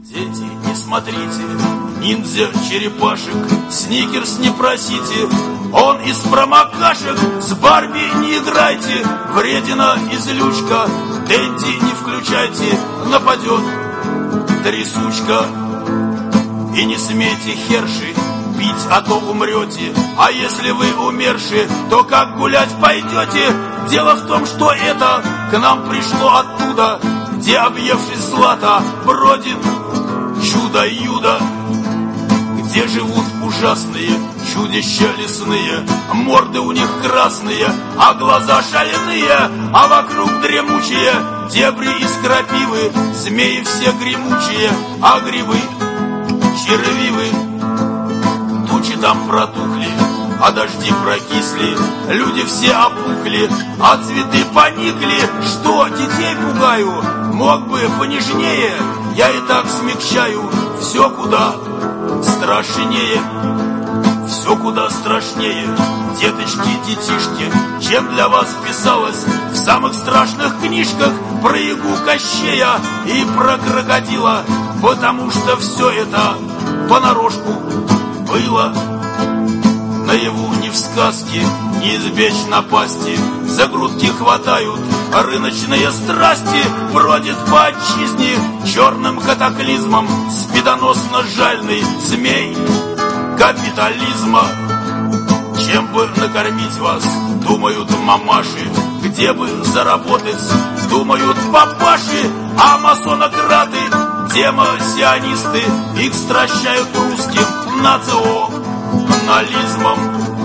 Дети, не смотрите, ниндзя-черепашек, сникерс не просите, он из промокашек. С Барби не играйте, вредина и злючка, Дэнди не включайте, нападет трясучка. И не смейте, херши, пить, а то умрете. А если вы умерши, то как гулять пойдете? Дело в том, что это к нам пришло оттуда, где, объевшись злата, бродит чудо-юдо, где живут ужасные чудища лесные, морды у них красные, а глаза шальные, а вокруг дремучие дебри из крапивы, змеи все гремучие, а грибы червивы. Тучи там протухли, а дожди прокисли, люди все опухли, а цветы поникли. Что, детей пугаю? Мог бы понежнее, я и так смягчаю. Все куда страшнее, все куда страшнее. Деточки, детишки, чем для вас писалось в самых страшных книжках про Ягу Кощея и про крокодила, потому что все это понарошку было. Наяву ни в сказке, не избечь напасти, за грудки хватают рыночные страсти, бродит по отчизне черным катаклизмом спидоносно-жальный змей капитализма. Чем бы накормить вас, думают мамаши, где бы заработать, думают папаши, а масонократы, демосионисты их стращают русским национализмом.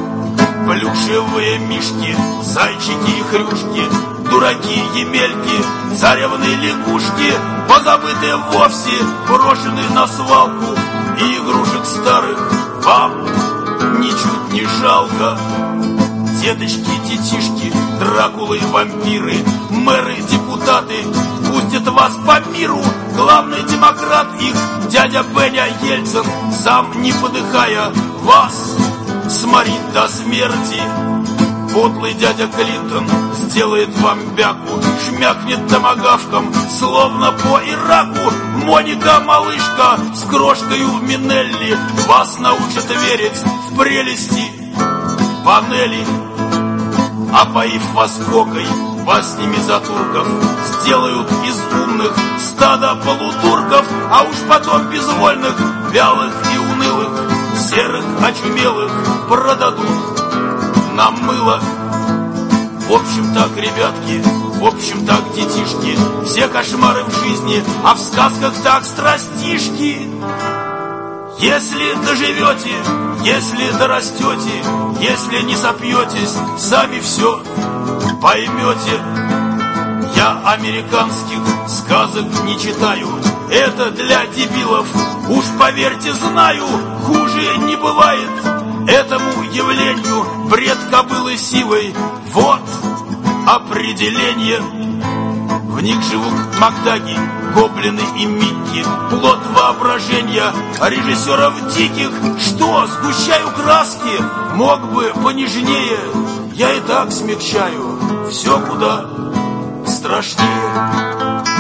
Плюшевые мишки, зайчики и хрюшки, дураки, емельки, царевны лягушки, позабытые вовсе, брошены на свалку, и игрушек старых вам ничуть не жалко. Деточки, детишки, дракулы, вампиры, мэры, депутаты пустят вас по миру. Главный демократ их, дядя Беня Ельцин, сам не подыхая, вас сморит до смерти. Подлый дядя Клинтон сделает вам бяку, шмякнет томагавком, словно по Ираку. Моника, малышка, с крошкою Минелли вас научат верить в прелести панели. Опоив вас кокой, вас с ними за турков сделают из умных стада полутурков, а уж потом безвольных, вялых и унылых, серых, очумелых продадут на мыло. В общем так, ребятки, в общем так, детишки, все кошмары в жизни, а в сказках так страстишки. Если доживете, если дорастете, если не сопьетесь, сами все поймете. Я американских сказок не читаю, это для дебилов, уж поверьте, знаю, хуже не бывает этому явлению бред кобылы сивой. Вот определение. В них живут макдаги, гоблины и микки, плод воображения режиссеров диких. Что, сгущаю краски? Мог бы понежнее, я и так смягчаю. Все куда страшнее.